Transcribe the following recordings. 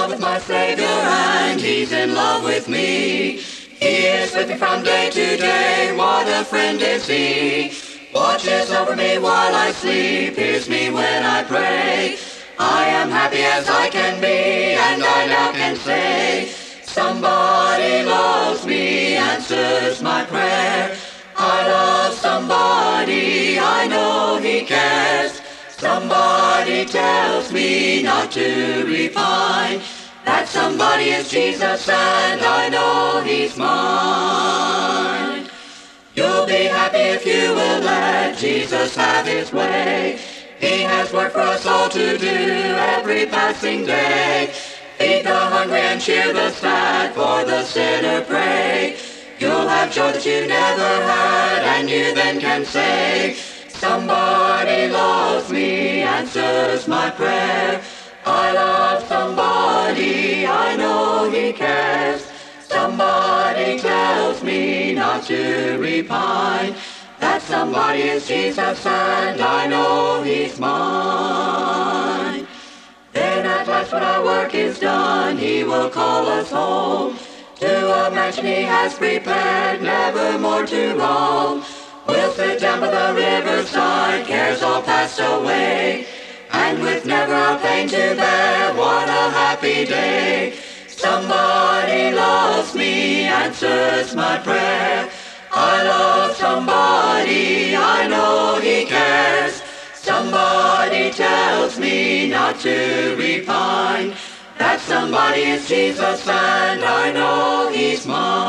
love with my Savior, and He's in love with me. He is with me from day to day, what a friend is He. Watches over me while I sleep, hears me when I pray. I am happy as I can be, and I now can say, somebody loves me, answers my prayer. I love somebody, I know He cares. Somebody tells me not to repine. That somebody is Jesus, and I know He's mine. You'll be happy if you will let Jesus have His way. He has work for us all to do every passing day. Feed the hungry and cheer the sad, for the sinner pray. You'll have joy that you never had, and you then can say, somebody loves me, answers my prayer. I love somebody, I know He cares. Somebody tells me not to repine. That somebody is Jesus, and I know He's mine. Then at last when our work is done, He will call us home to a mansion He has prepared, never more to roam. We'll sit down by the riverside, cares all passed away, and with never a pain to bear, what a happy day. Somebody loves me, answers my prayer. I love somebody, I know He cares. Somebody tells me not to repine. That somebody is Jesus, and I know He's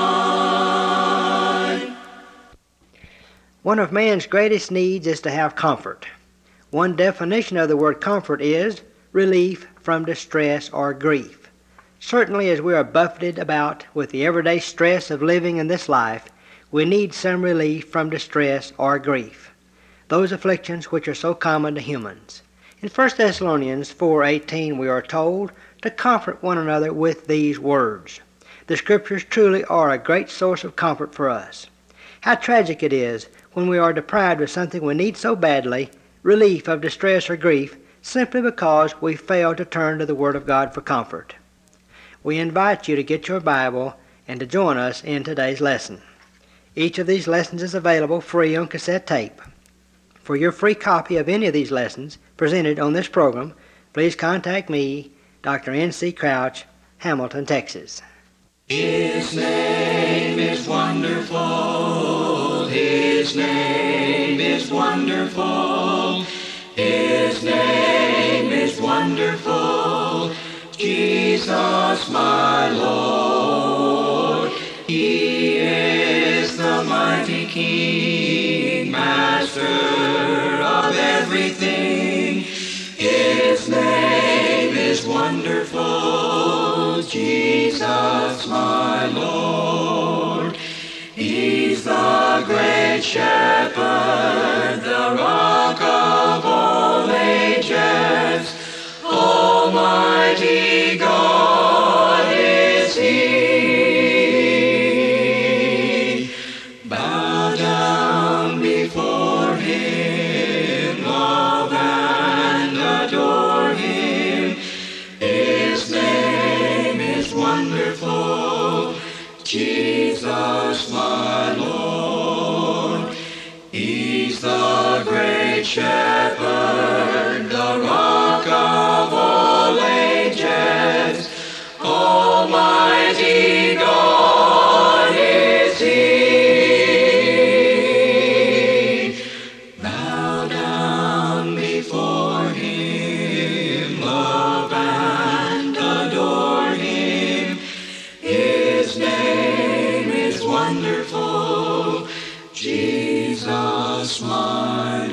mine. One of man's greatest needs is to have comfort. One definition of the word comfort is relief from distress or grief. Certainly, as we are buffeted about with the everyday stress of living in this life, we need some relief from distress or grief, those afflictions which are so common to humans. In 1 Thessalonians 4:18 we are told to comfort one another with these words. The Scriptures truly are a great source of comfort for us. How tragic it is when we are deprived of something we need so badly, relief of distress or grief, simply because we fail to turn to the Word of God for comfort. We invite you to get your Bible and to join us in today's lesson. Each of these lessons is available free on cassette tape. For your free copy of any of these lessons presented on this program, please contact me, Dr. N.C. Crouch, Hamilton, Texas. His name is wonderful. His name is wonderful. His name is wonderful. Jesus, my Lord. He is the mighty King, Master of everything. His name is wonderful. Jesus, my Lord. He's the great shepherd, the rock of all ages. Almighty God is He. Bow down before Him, love and adore Him. His name is wonderful. Jesus, my Lord. He's the great shepherd, the rock of all ages. Almighty God is He. Bow down before Him, love and adore Him. His name is wonderful. Jesus, my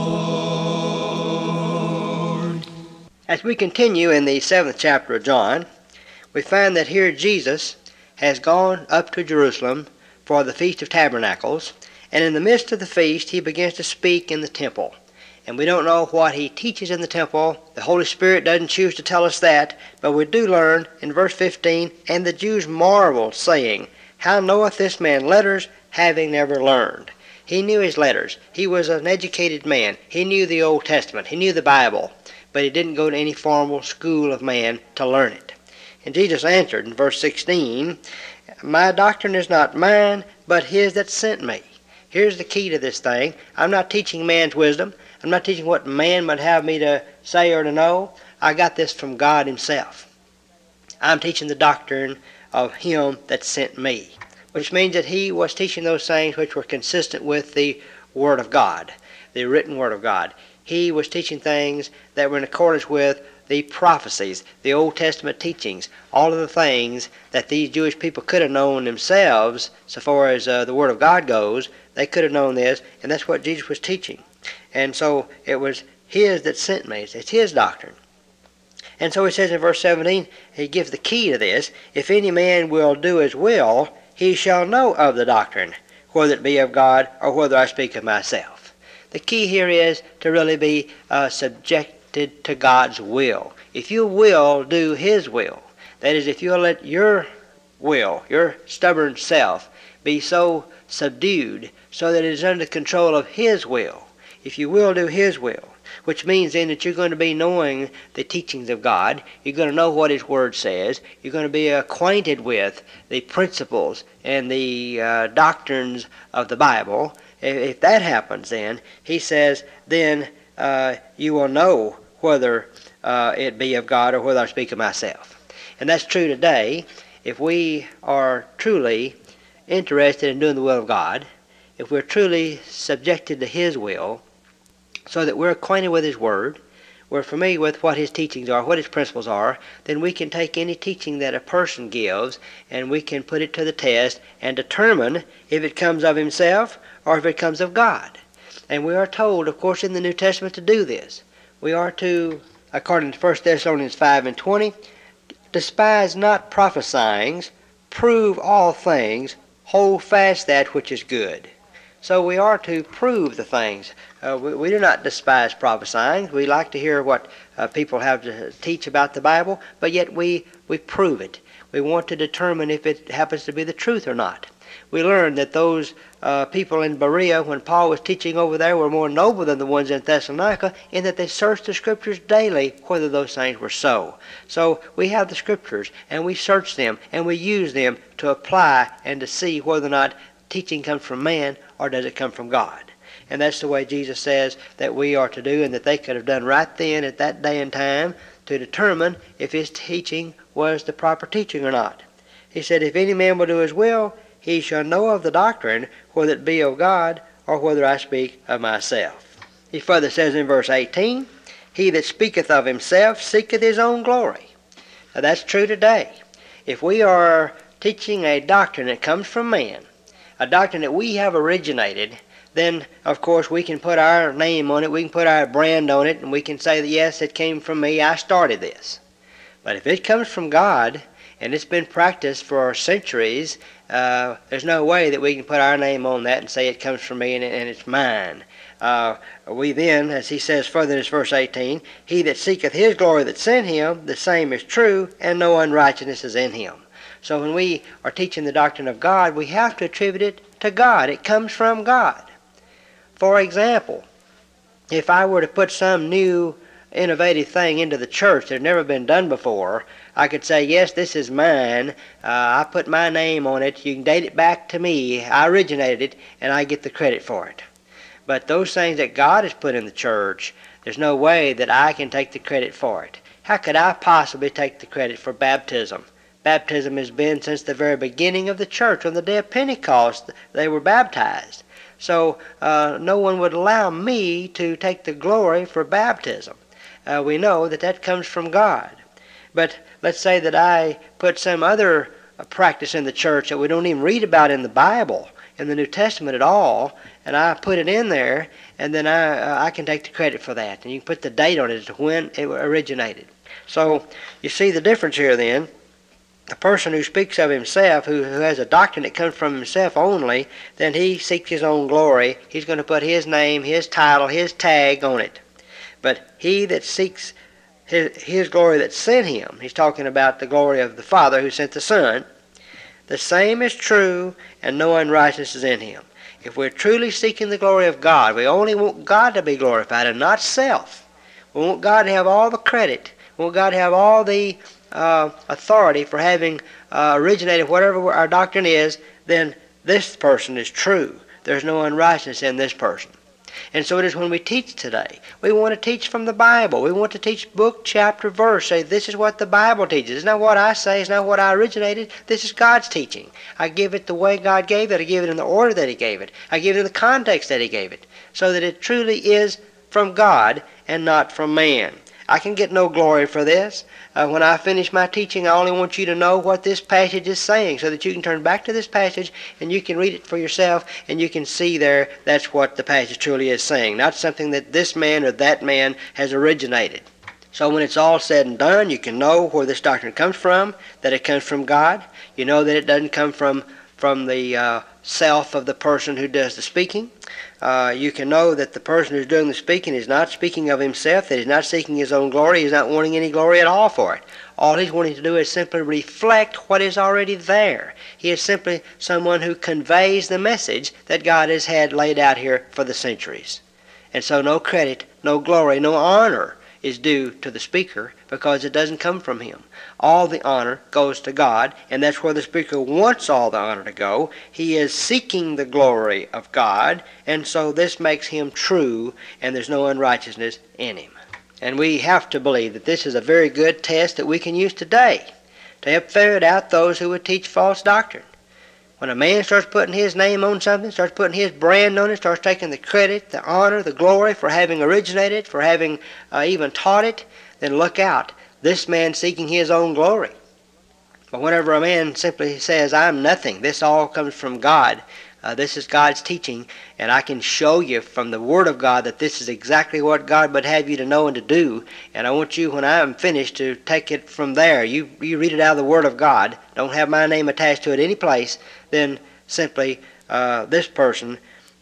Lord. As we continue in the 7th chapter of John, we find that here Jesus has gone up to Jerusalem for the Feast of Tabernacles, and in the midst of the feast he begins to speak in the temple. And we don't know what he teaches in the temple. The Holy Spirit doesn't choose to tell us that, but we do learn in verse 15, and the Jews marveled, saying, How knoweth this man letters, having never learned? He knew his letters. He was an educated man. He knew the Old Testament. He knew the Bible, but he didn't go to any formal school of man to learn it. And Jesus answered in verse 16, My doctrine is not mine, but his that sent me. Here's the key to this thing. I'm not teaching man's wisdom. I'm not teaching what man would have me to say or to know. I got this from God himself. I'm teaching the doctrine of him that sent me, which means that he was teaching those things which were consistent with the Word of God, the written Word of God. He was teaching things that were in accordance with the prophecies, the Old Testament teachings, all of the things that these Jewish people could have known themselves, so far as the Word of God goes. They could have known this, and that's what Jesus was teaching. And so it was his that sent me. It's his doctrine. And so he says in verse 17, he gives the key to this. If any man will do his will, he shall know of the doctrine, whether it be of God or whether I speak of myself. The key here is to really be subjected to God's will. If you will do his will, that is, if you'll let your will, your stubborn self, be so subdued so that it is under control of his will, if you will do his will, which means then that you're going to be knowing the teachings of God, you're going to know what his word says, you're going to be acquainted with the principles and the doctrines of the Bible. If that happens, then he says, then you will know whether it be of God or whether I speak of myself. And that's true today. If we are truly interested in doing the will of God, if we're truly subjected to his will, so that we're acquainted with his word, we're familiar with what his teachings are, what his principles are, then we can take any teaching that a person gives and we can put it to the test and determine if it comes of himself or if it comes of God. And we are told, of course, in the New Testament to do this. We are to, according to 1 Thessalonians 5:20, despise not prophesying, prove all things, hold fast that which is good. So we are to prove the things. We do not despise prophesying. We like to hear what people have to teach about the Bible, but yet we prove it. We want to determine if it happens to be the truth or not. We learned that those people in Berea, when Paul was teaching over there, were more noble than the ones in Thessalonica, in that they searched the Scriptures daily whether those things were so. So we have the Scriptures, and we search them, and we use them to apply and to see whether or not teaching comes from man or does it come from God. And that's the way Jesus says that we are to do, and that they could have done right then at that day and time to determine if his teaching was the proper teaching or not. He said, if any man will do his will, he shall know of the doctrine, whether it be of God or whether I speak of myself. He further says in verse 18, he that speaketh of himself seeketh his own glory. Now that's true today. If we are teaching a doctrine that comes from man, a doctrine that we have originated, then of course we can put our name on it, we can put our brand on it, and we can say that yes, it came from me, I started this. But if it comes from God, and it's been practiced for centuries, there's no way that we can put our name on that and say it comes from me and it's mine. We then, as he says further in this verse 18, he that seeketh his glory that sent him, the same is true, and no unrighteousness is in him. So when we are teaching the doctrine of God, we have to attribute it to God. It comes from God. For example, if I were to put some new innovative thing into the church that had never been done before, I could say, yes, this is mine. I put my name on it. You can date it back to me. I originated it, and I get the credit for it. But those things that God has put in the church, there's no way that I can take the credit for it. How could I possibly take the credit for baptism? Baptism has been since the very beginning of the church. On the day of Pentecost, they were baptized. So no one would allow me to take the glory for baptism. We know that that comes from God. But let's say that I put some other practice in the church that we don't even read about in the Bible, in the New Testament at all, and I put it in there, and then I can take the credit for that. And you can put the date on it as to when it originated. So you see the difference here then. A person who speaks of himself, who has a doctrine that comes from himself only, then he seeks his own glory. He's going to put his name, his title, his tag on it. But he that seeks his glory that sent him, he's talking about the glory of the Father who sent the Son, the same is true, and no unrighteousness is in him. If we're truly seeking the glory of God, we only want God to be glorified and not self. We want God to have all the credit. We want God to have all the authority, for having originated whatever our doctrine is, then this person is true. There's no unrighteousness in this person. And so it is when we teach today. We want to teach from the Bible. We want to teach book, chapter, verse. Say, this is what the Bible teaches. It's not what I say. It's not what I originated. This is God's teaching. I give it the way God gave it. I give it in the order that He gave it. I give it in the context that He gave it, so that it truly is from God and not from man. I can get no glory for this. When I finish my teaching, I only want you to know what this passage is saying, so that you can turn back to this passage and you can read it for yourself, and you can see there that's what the passage truly is saying, not something that this man or that man has originated. So when it's all said and done, you can know where this doctrine comes from, that it comes from God. You know that it doesn't come from the self of the person who does the speaking. You can know that the person who's doing the speaking is not speaking of himself, that he's not seeking his own glory, he's not wanting any glory at all for it. All he's wanting to do is simply reflect what is already there. He is simply someone who conveys the message that God has had laid out here for the centuries. And so no credit, no glory, no honor is due to the speaker, because it doesn't come from him. All the honor goes to God, and that's where the speaker wants all the honor to go. He is seeking the glory of God, and so this makes him true, and there's no unrighteousness in him. And we have to believe that this is a very good test that we can use today to help ferret out those who would teach false doctrine. When a man starts putting his name on something, starts putting his brand on it, starts taking the credit, the honor, the glory for having originated, for having even taught it, then look out. This man's seeking his own glory. But whenever a man simply says, I'm nothing, this all comes from God, this is God's teaching, and I can show you from the Word of God that this is exactly what God would have you to know and to do, and I want you, when I am finished, to take it from there. You read it out of the Word of God, don't have my name attached to it any place, then simply this person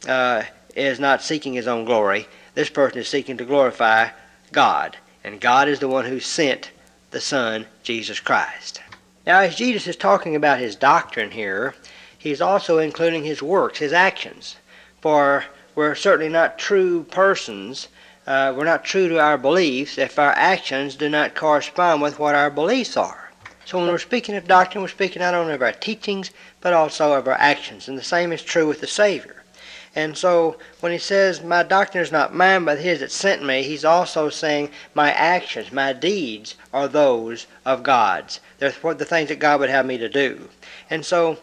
is not seeking his own glory. This person is seeking to glorify God, and God is the one who sent the Son, Jesus Christ. Now, as Jesus is talking about his doctrine here, he's also including his works, his actions. For we're certainly not true persons, we're not true to our beliefs if our actions do not correspond with what our beliefs are. So when we're speaking of doctrine, we're speaking not only of our teachings, but also of our actions. And the same is true with the Savior. And so when he says, my doctrine is not mine, but his that sent me, he's also saying my actions, my deeds are those of God's. They're the things that God would have me to do. And so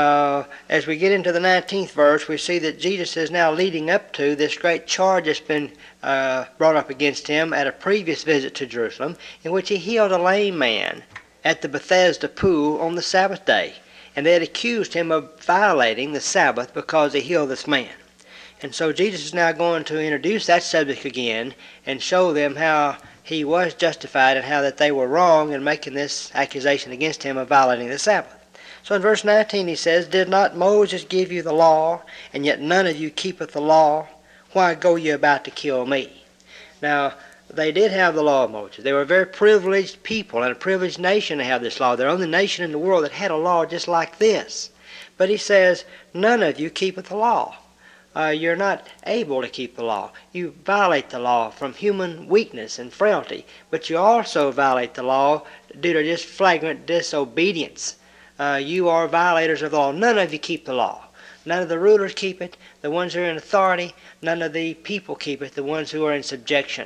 as we get into the 19th verse, we see that Jesus is now leading up to this great charge that's been brought up against him at a previous visit to Jerusalem, in which he healed a lame man at the Bethesda pool on the Sabbath day. And they had accused him of violating the Sabbath because he healed this man. And so Jesus is now going to introduce that subject again and show them how he was justified and how that they were wrong in making this accusation against him of violating the Sabbath. So in verse 19 he says, Did not Moses give you the law, and yet none of you keepeth the law? Why go you about to kill me? Now, they did have the law of Moses. They were a very privileged people and a privileged nation to have this law. They're the only nation in the world that had a law just like this. But he says, none of you keepeth the law. You're not able to keep the law. You violate the law from human weakness and frailty, but you also violate the law due to just flagrant disobedience. You are violators of the law. None of you keep the law. None of the rulers keep it, the ones who are in authority. None of the people keep it, the ones who are in subjection.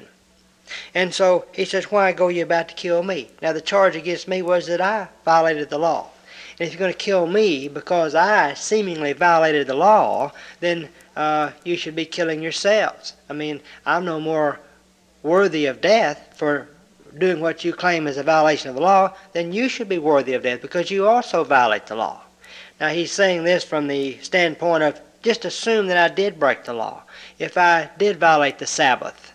And so he says, why go you about to kill me? Now the charge against me was that I violated the law. And if you're going to kill me because I seemingly violated the law, then you should be killing yourselves. I mean, I'm no more worthy of death for doing what you claim is a violation of the law than you should be worthy of death because you also violate the law. Now he's saying this from the standpoint of just assume that I did break the law. If I did violate the Sabbath,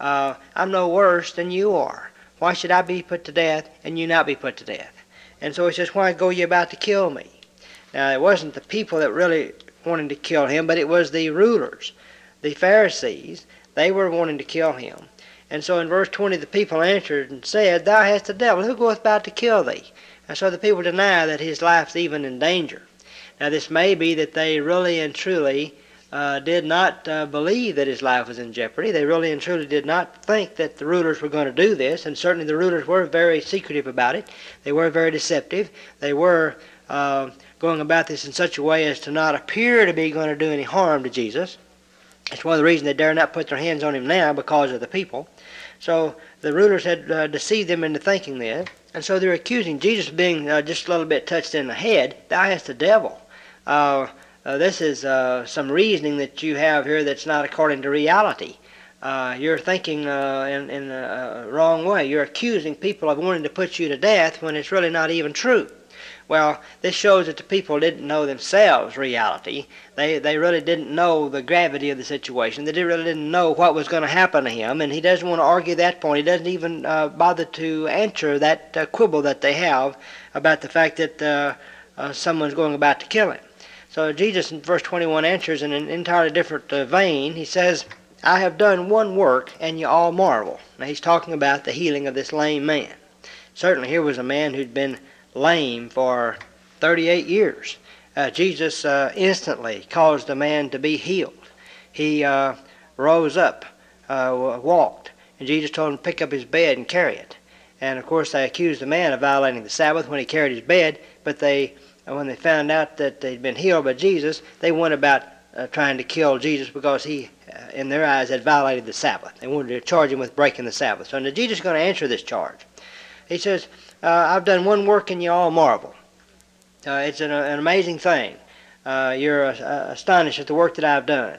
I'm no worse than you are. Why should I be put to death and you not be put to death? And so he says, why go you about to kill me? Now it wasn't the people that really wanted to kill him, but it was the rulers, the Pharisees. They were wanting to kill him. And so in verse 20 the people answered and said, Thou hast the devil, who goeth about to kill thee? And so the people deny that his life's even in danger. Now this may be that they really and truly did not believe that his life was in jeopardy. They really and truly did not think that the rulers were going to do this, and certainly the rulers were very secretive about it. They were very deceptive. They were going about this in such a way as to not appear to be going to do any harm to Jesus. It's one of the reasons they dare not put their hands on him now, because of the people. So the rulers had deceived them into thinking this, and so they're accusing Jesus of being just a little bit touched in the head. Thou hast the devil. This is some reasoning that you have here that's not according to reality. You're thinking in a wrong way. You're accusing people of wanting to put you to death when it's really not even true. Well, this shows that the people didn't know themselves reality. They really didn't know the gravity of the situation. They really didn't know what was going to happen to him, and he doesn't want to argue that point. He doesn't even bother to answer that quibble that they have about the fact that someone's going about to kill him. So Jesus in verse 21 answers in an entirely different vein. He says, I have done one work, and you all marvel. Now he's talking about the healing of this lame man. Certainly here was a man who'd been lame for 38 years. Jesus instantly caused the man to be healed. He rose up, walked, and Jesus told him to pick up his bed and carry it. And of course they accused the man of violating the Sabbath when he carried his bed, but when they found out that they'd been healed by Jesus, they went about trying to kill Jesus because he, in their eyes, had violated the Sabbath. They wanted to charge him with breaking the Sabbath. So now Jesus is going to answer this charge. He says, I've done one work and you all marvel. It's an amazing thing. You're astonished at the work that I've done.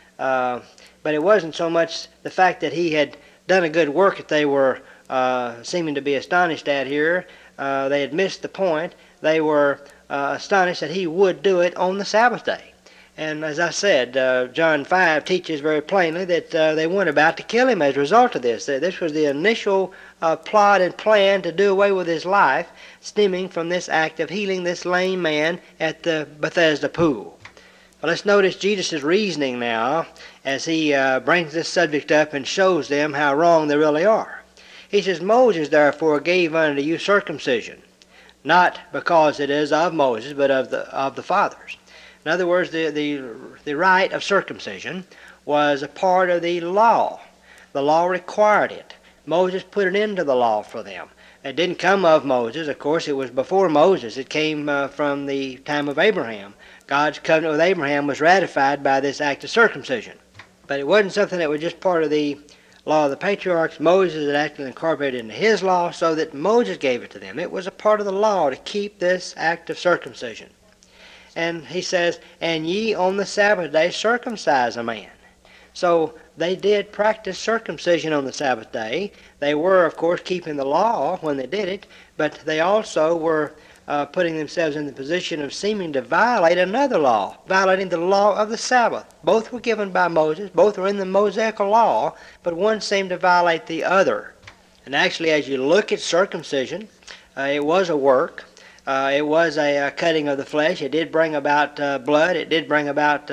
But it wasn't so much the fact that he had done a good work that they were seeming to be astonished at here. They had missed the point. They were astonished that he would do it on the Sabbath day. And as I said, John 5 teaches very plainly that they went about to kill him as a result of this. This was the initial plot and plan to do away with his life, stemming from this act of healing this lame man at the Bethesda pool. Well, let's notice Jesus' reasoning now as he brings this subject up and shows them how wrong they really are. He says, Moses therefore gave unto you circumcision, not because it is of Moses, but of the fathers. In other words, the rite of circumcision was a part of the law. The law required it. Moses put it into the law for them. It didn't come of Moses. Of course, it was before Moses. It came from the time of Abraham. God's covenant with Abraham was ratified by this act of circumcision. But it wasn't something that was just part of the law of the patriarchs. Moses had actually incorporated into his law so that Moses gave it to them. It was a part of the law to keep this act of circumcision. And he says, and ye on the Sabbath day circumcise a man. So they did practice circumcision on the Sabbath day. They were, of course, keeping the law when they did it, but they also were putting themselves in the position of seeming to violate another law, violating the law of the Sabbath. Both were given by Moses, both were in the Mosaical law, but one seemed to violate the other. And actually, as you look at circumcision, it was a work. It was a cutting of the flesh. It did bring about blood. It did bring about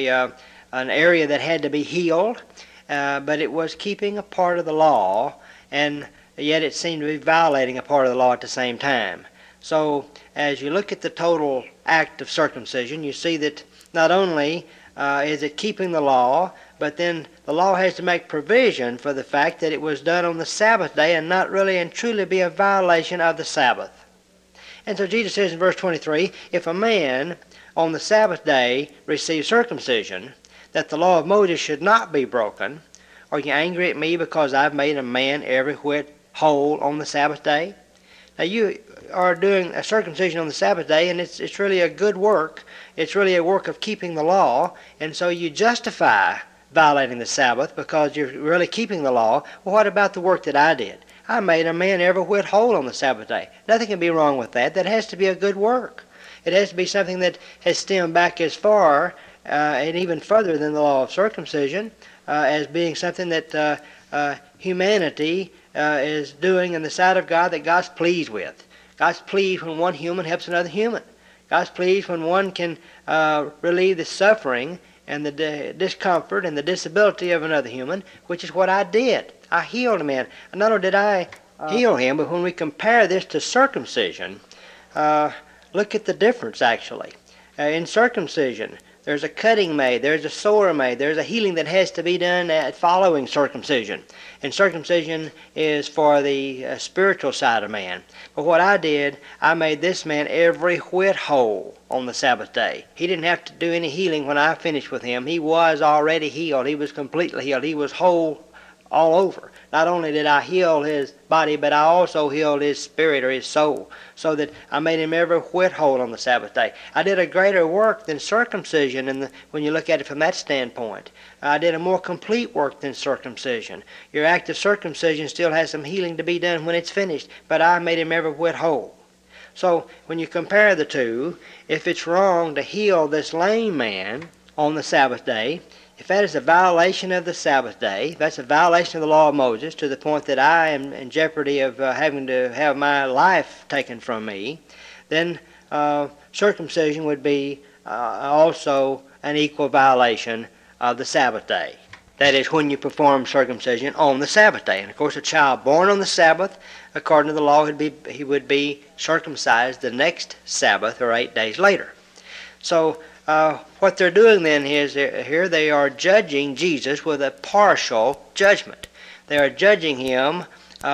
an area that had to be healed. But it was keeping a part of the law, and yet it seemed to be violating a part of the law at the same time. So as you look at the total act of circumcision, you see that not only is it keeping the law, but then the law has to make provision for the fact that it was done on the Sabbath day and not really and truly be a violation of the Sabbath. And so Jesus says in verse 23, if a man on the Sabbath day receive circumcision, that the law of Moses should not be broken, are you angry at me because I've made a man every whit whole on the Sabbath day? Now you are doing a circumcision on the Sabbath day, and it's really a good work. It's really a work of keeping the law, and so you justify violating the Sabbath because you're really keeping the law. Well, what about the work that I did? I made a man every whit whole on the Sabbath day. Nothing can be wrong with that. That has to be a good work. It has to be something that has stemmed back as far and even further than the law of circumcision as being something that humanity is doing in the sight of God that God's pleased with. God's pleased when one human helps another human. God's pleased when one can relieve the suffering and the discomfort and the disability of another human, which is what I did. I healed a man. And not only did I heal him, but when we compare this to circumcision, look at the difference actually. In circumcision, there's a cutting made, there's a sore made, there's a healing that has to be done following circumcision. And circumcision is for the spiritual side of man. But what I did, I made this man every whit whole on the Sabbath day. He didn't have to do any healing when I finished with him. He was already healed. He was completely healed. He was whole all over. Not only did I heal his body, but I also healed his spirit or his soul, so that I made him every whit whole on the Sabbath day. I did a greater work than circumcision when you look at it from that standpoint. I did a more complete work than circumcision. Your act of circumcision still has some healing to be done when it's finished, but I made him every whit whole. So when you compare the two, if it's wrong to heal this lame man on the Sabbath day, if that is a violation of the Sabbath day, if that's a violation of the law of Moses to the point that I am in jeopardy of having to have my life taken from me, then circumcision would be also an equal violation of the Sabbath day. That is, when you perform circumcision on the Sabbath day. And of course, a child born on the Sabbath, according to the law, he would be circumcised the next Sabbath or 8 days later. So what they're doing then is here they are judging Jesus with a partial judgment. They are judging him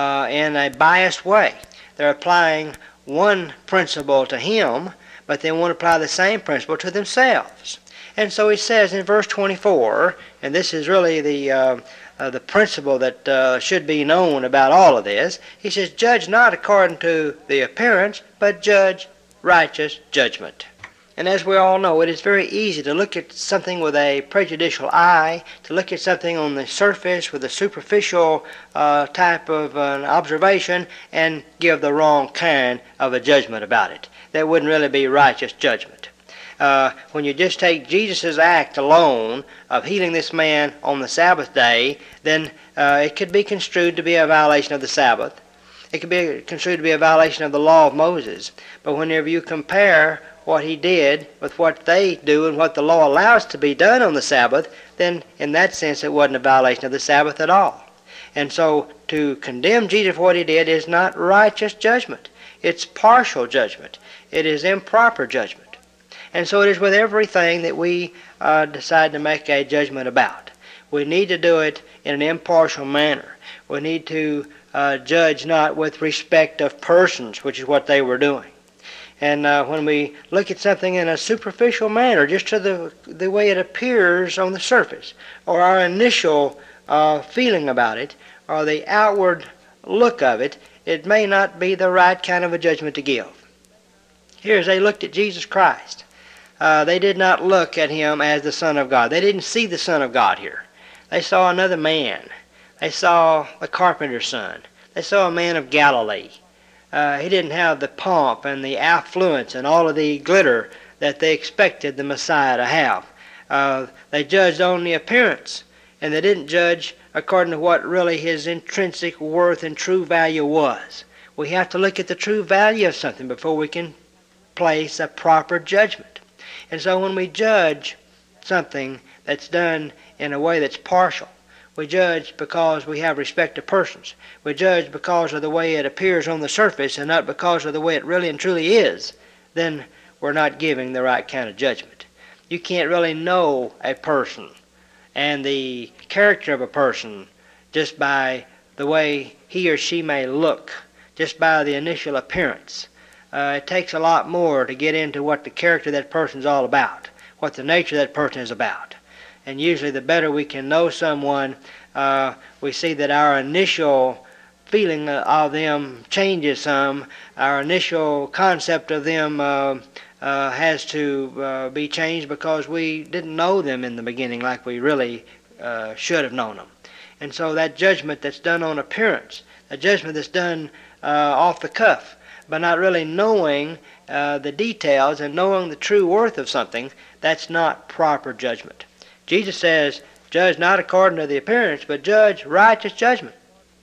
in a biased way. They're applying one principle to him, but they want to apply the same principle to themselves. And so he says in verse 24, and this is really the principle that should be known about all of this. He says, judge not according to the appearance, but judge righteous judgment. And as we all know, it is very easy to look at something with a prejudicial eye, to look at something on the surface with a superficial type of an observation and give the wrong kind of a judgment about it. That wouldn't really be righteous judgment. When you just take Jesus' act alone of healing this man on the Sabbath day, then it could be construed to be a violation of the Sabbath. It could be construed to be a violation of the law of Moses. But whenever you compare what he did with what they do and what the law allows to be done on the Sabbath, then in that sense it wasn't a violation of the Sabbath at all. And so to condemn Jesus for what he did is not righteous judgment. It's partial judgment. It is improper judgment. And so it is with everything that we decide to make a judgment about. We need to do it in an impartial manner. We need to judge not with respect of persons, which is what they were doing. And when we look at something in a superficial manner, just to the way it appears on the surface, or our initial feeling about it, or the outward look of it, it may not be the right kind of a judgment to give. Here, as they looked at Jesus Christ, they did not look at him as the Son of God. They didn't see the Son of God here. They saw another man. They saw the carpenter's son. They saw a man of Galilee. He didn't have the pomp and the affluence and all of the glitter that they expected the Messiah to have. They judged on the appearance, and they didn't judge according to what really his intrinsic worth and true value was. We have to look at the true value of something before we can place a proper judgment. And so when we judge something that's done in a way that's partial, we judge because we have respect to persons. We judge because of the way it appears on the surface and not because of the way it really and truly is. Then we're not giving the right kind of judgment. You can't really know a person and the character of a person just by the way he or she may look, just by the initial appearance. It takes a lot more to get into what the character of that person's all about, what the nature of that person is about. And usually the better we can know someone, we see that our initial feeling of them changes some. Our initial concept of them has to be changed because we didn't know them in the beginning like we really should have known them. And so that judgment that's done on appearance, a judgment that's done off the cuff, but not really knowing the details and knowing the true worth of something, that's not proper judgment. Jesus says, judge not according to the appearance, but judge righteous judgment.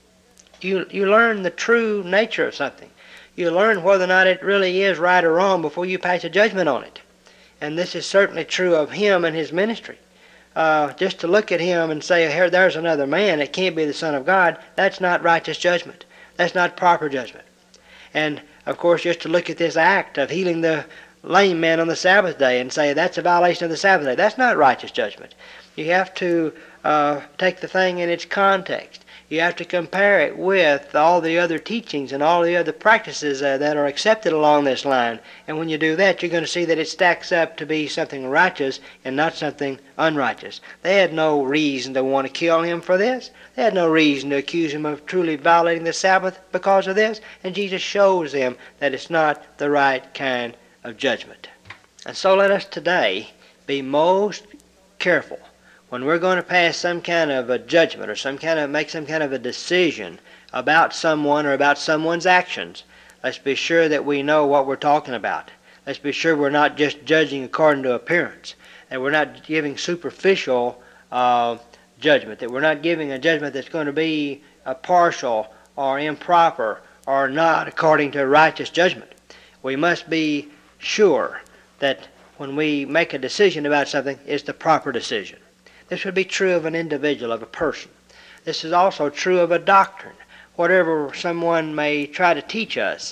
You learn the true nature of something. You learn whether or not it really is right or wrong before you pass a judgment on it. And this is certainly true of him and his ministry. Just to look at him and say, here, there's another man, it can't be the Son of God, that's not righteous judgment. That's not proper judgment. And, of course, just to look at this act of healing the lame man on the Sabbath day and say that's a violation of the Sabbath day. That's not righteous judgment. You have to take the thing in its context. You have to compare it with all the other teachings and all the other practices that are accepted along this line. And when you do that, you're going to see that it stacks up to be something righteous and not something unrighteous. They had no reason to want to kill him for this. They had no reason to accuse him of truly violating the Sabbath because of this. And Jesus shows them that it's not the right kind of judgment. And so let us today be most careful when we're going to pass some kind of a judgment or make some kind of a decision about someone or about someone's actions. Let's be sure that we know what we're talking about. Let's be sure we're not just judging according to appearance, that we're not giving superficial judgment, that we're not giving a judgment that's going to be partial or improper or not according to righteous judgment. We must be sure that when we make a decision about something, it's the proper decision. This would be true of an individual, of a person. This is also true of a doctrine. Whatever someone may try to teach us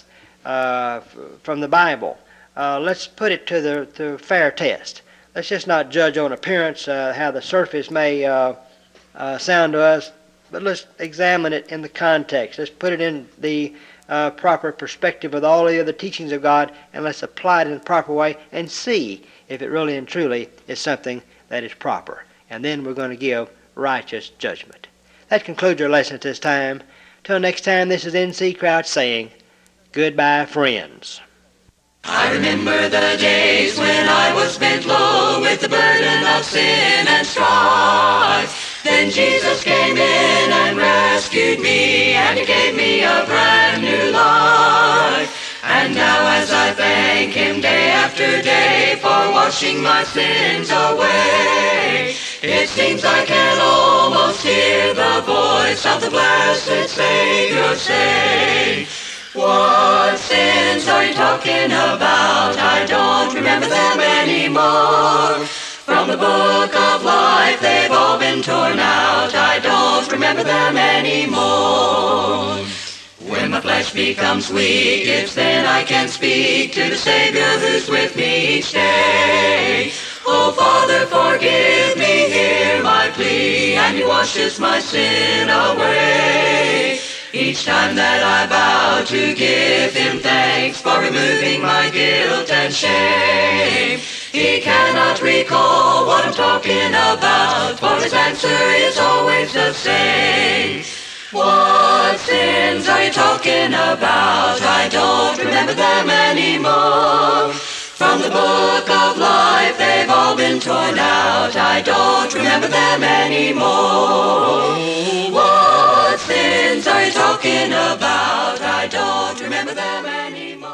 from the Bible, let's put it to the fair test. Let's just not judge on appearance, how the surface may sound to us, but let's examine it in the context. Let's put it in the proper perspective with all the other teachings of God, and let's apply it in the proper way and see if it really and truly is something that is proper. And then we're going to give righteous judgment. That concludes our lesson at this time. Till next time, this is N.C. Crouch saying, goodbye, friends. I remember the days when I was bent low with the burden of sin and strife. Then Jesus came in and rescued me, and He gave me a brand new life. And now as I thank Him day after day for washing my sins away, it seems I can almost hear the voice of the blessed Savior say, what sins are you talking about? I don't remember them anymore. From the book of life they've all been torn out. I don't remember them anymore. When my flesh becomes weak, it's then I can speak to the Savior who's with me each day. Oh, Father, forgive me, hear my plea, and He washes my sin away. Each time that I bow to give Him thanks for removing my guilt and shame, He cannot recall what I'm talking about, for His answer is always the same. What sins are you talking about? I don't remember them anymore. From the book of life they've all been torn out. I don't remember them anymore. What sins are you talking about? I don't remember them anymore.